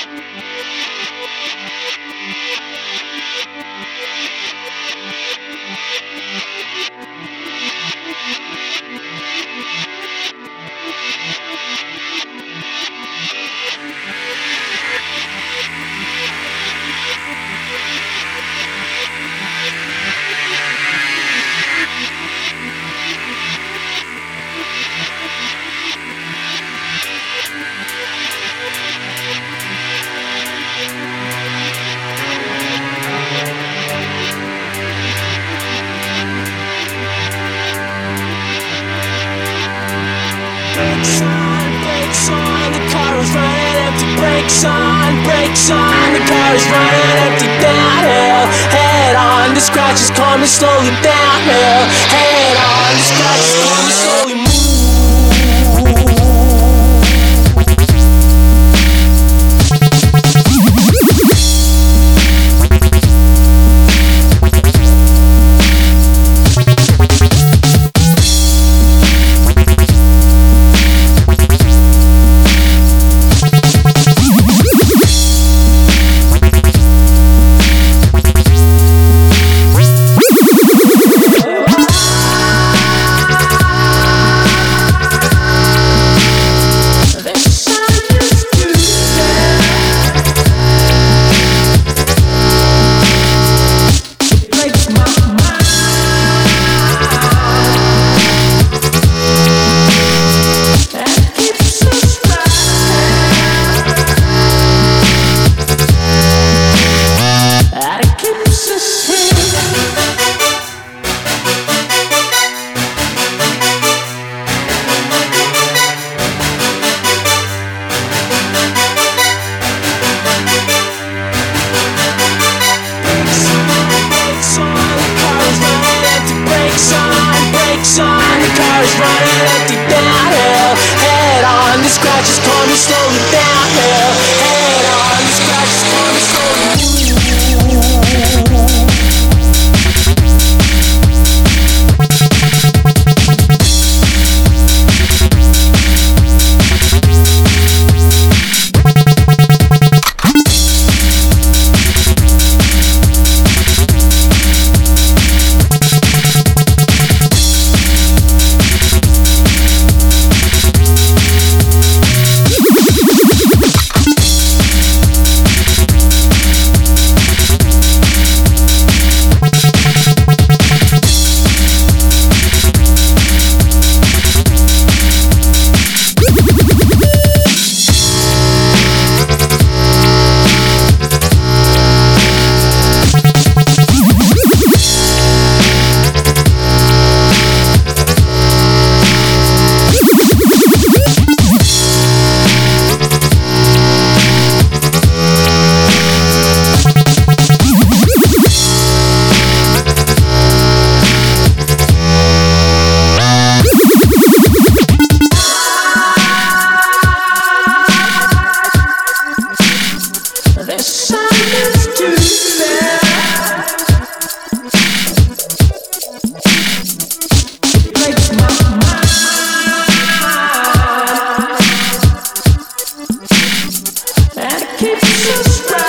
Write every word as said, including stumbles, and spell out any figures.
Brakes on, brakes on, the car is running empty downhill. Head on, the scratches coming slowly downhill. Head on, the scratches coming slowly move. On, the car is running empty downhill. Head on, the scratches coming slowly downhill. Head on, the scratches coming slowly. Keep so strong.